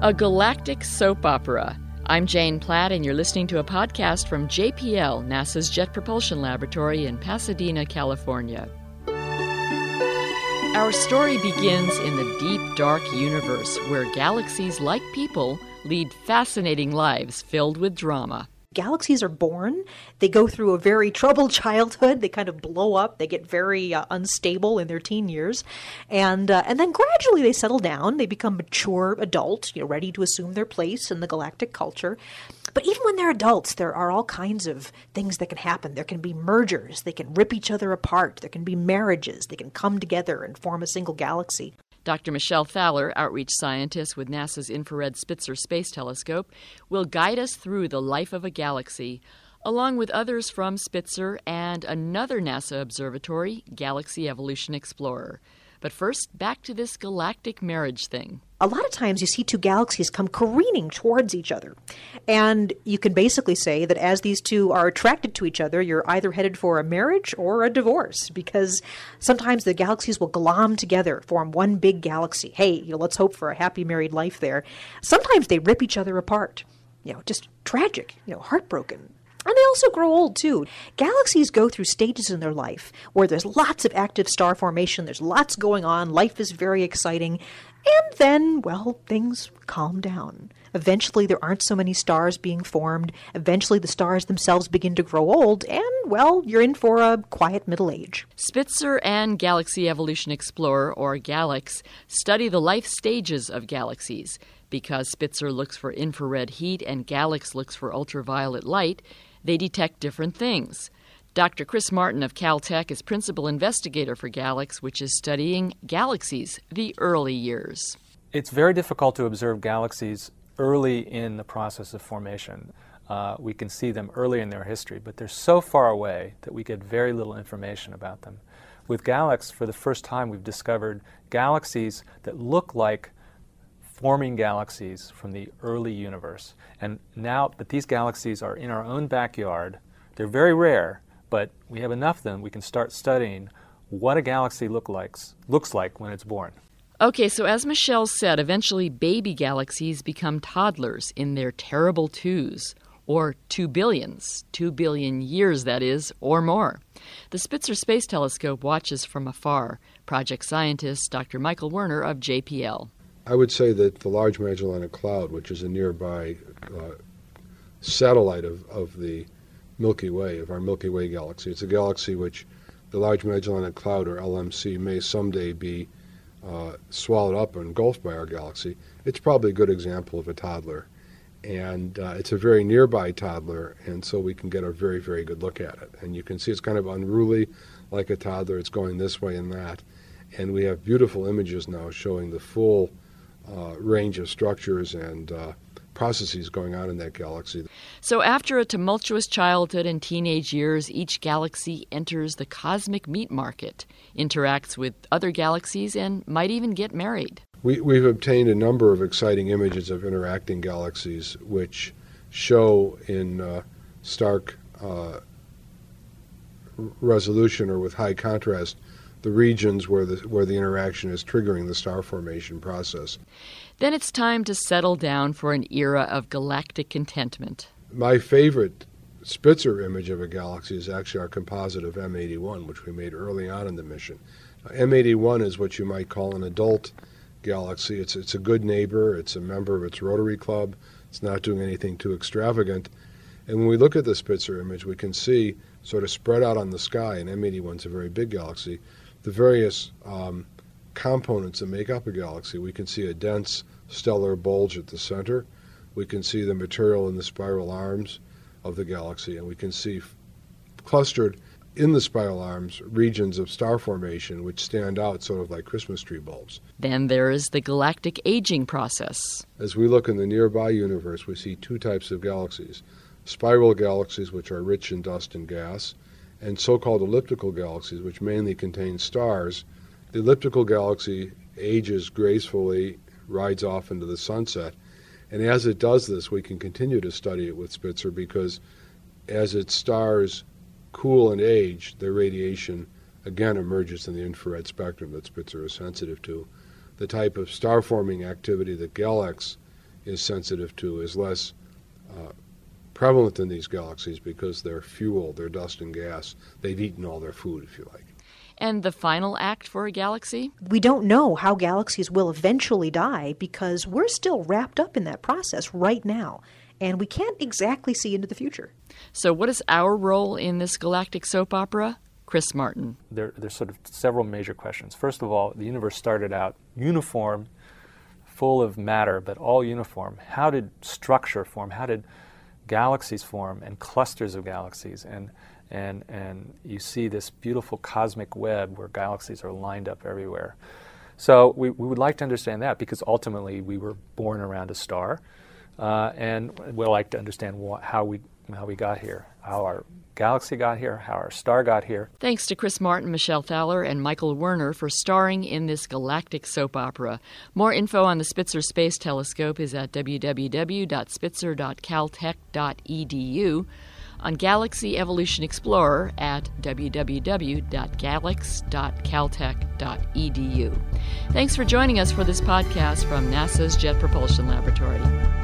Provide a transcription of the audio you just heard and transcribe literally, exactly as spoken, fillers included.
A galactic soap opera. I'm Jane Platt, and you're listening to a podcast from J P L, NASA's Jet Propulsion Laboratory in Pasadena, California. Our story begins in the deep, dark universe where galaxies, like people, lead fascinating lives filled with drama. Galaxies are born, they go through a very troubled childhood, they kind of blow up, they get very uh, unstable in their teen years, and uh, and then gradually they settle down, they become mature adults, you know, ready to assume their place in the galactic culture. But even when they're adults, there are all kinds of things that can happen. There can be mergers, they can rip each other apart, there can be marriages, they can come together and form a single galaxy. Doctor Michelle Thaller, outreach scientist with NASA's Infrared Spitzer Space Telescope, will guide us through the life of a galaxy, along with others from Spitzer and another NASA observatory, Galaxy Evolution Explorer. But first, back to this galactic marriage thing. A lot of times you see two galaxies come careening towards each other. And you can basically say that as these two are attracted to each other, you're either headed for a marriage or a divorce, because sometimes the galaxies will glom together, form one big galaxy. Hey, you know, let's hope for a happy married life there. Sometimes they rip each other apart. You know, just tragic, you know, heartbroken. And they also grow old, too. Galaxies go through stages in their life where there's lots of active star formation, there's lots going on, life is very exciting, and then, well, things calm down. Eventually, there aren't so many stars being formed. Eventually, the stars themselves begin to grow old, and, well, you're in for a quiet middle age. Spitzer and Galaxy Evolution Explorer, or GALEX, study the life stages of galaxies. Because Spitzer looks for infrared heat and GALEX looks for ultraviolet light, they detect different things. Doctor Chris Martin of Caltech is principal investigator for GALEX, which is studying galaxies, the early years. It's very difficult to observe galaxies early in the process of formation. Uh, we can see them early in their history, but they're so far away that we get very little information about them. With GALEX, for the first time, we've discovered galaxies that look like forming galaxies from the early universe. And now that these galaxies are in our own backyard, they're very rare, but we have enough of them, we can start studying what a galaxy look likes, looks like when it's born. Okay, so as Michelle said, eventually baby galaxies become toddlers in their terrible twos, or two billions, two billion years, that is, or more. The Spitzer Space Telescope watches from afar. Project scientist Doctor Michael Werner of J P L. I would say that the Large Magellanic Cloud, which is a nearby uh, satellite of, of the Milky Way, of our Milky Way galaxy, it's a galaxy which the Large Magellanic Cloud, or L M C, may someday be uh, swallowed up or engulfed by our galaxy. It's probably a good example of a toddler. And uh, it's a very nearby toddler, and so we can get a very, very good look at it. And you can see it's kind of unruly, like a toddler. It's going this way and that. And we have beautiful images now showing the full Uh, range of structures and uh, processes going on in that galaxy. So after a tumultuous childhood and teenage years, each galaxy enters the cosmic meat market, interacts with other galaxies, and might even get married. We, we've obtained a number of exciting images of interacting galaxies which show in uh, stark uh, resolution or with high contrast the regions where the where the interaction is triggering the star formation process. Then it's time to settle down for an era of galactic contentment. My favorite Spitzer image of a galaxy is actually our composite of M eighty-one, which we made early on in the mission. Uh, M eighty-one is what you might call an adult galaxy. It's it's a good neighbor. It's a member of its Rotary Club. It's not doing anything too extravagant. And when we look at the Spitzer image, we can see sort of spread out on the sky, and M eighty-one is a very big galaxy, the various um, components that make up a galaxy. We can see a dense stellar bulge at the center. We can see the material in the spiral arms of the galaxy, and we can see f- clustered in the spiral arms regions of star formation which stand out sort of like Christmas tree bulbs. Then there is the galactic aging process. As we look in the nearby universe, we see two types of galaxies: spiral galaxies, which are rich in dust and gas, and so-called elliptical galaxies, which mainly contain stars. The elliptical galaxy ages gracefully, rides off into the sunset, and as it does this, we can continue to study it with Spitzer because as its stars cool and age, their radiation again emerges in the infrared spectrum that Spitzer is sensitive to. The type of star-forming activity that GALEX is sensitive to, is less uh, prevalent in these galaxies because their fuel, their dust and gas, they've eaten all their food, if you like. And the final act for a galaxy? We don't know how galaxies will eventually die because we're still wrapped up in that process right now, and we can't exactly see into the future. So what is our role in this galactic soap opera? Chris Martin. There, there's sort of several major questions. First of all, the universe started out uniform, full of matter, but all uniform. How did structure form? How did galaxies form and clusters of galaxies? And And, and you see this beautiful cosmic web where galaxies are lined up everywhere. So we, we would like to understand that because ultimately we were born around a star. Uh, and we'd like to understand wh- how, we, how we got here, how our galaxy got here, how our star got here. Thanks to Chris Martin, Michelle Thaler, and Michael Werner for starring in this galactic soap opera. More info on the Spitzer Space Telescope is at w w w dot spitzer dot caltech dot e d u. On Galaxy Evolution Explorer at w w w dot galax dot caltech dot e d u. Thanks for joining us for this podcast from NASA's Jet Propulsion Laboratory.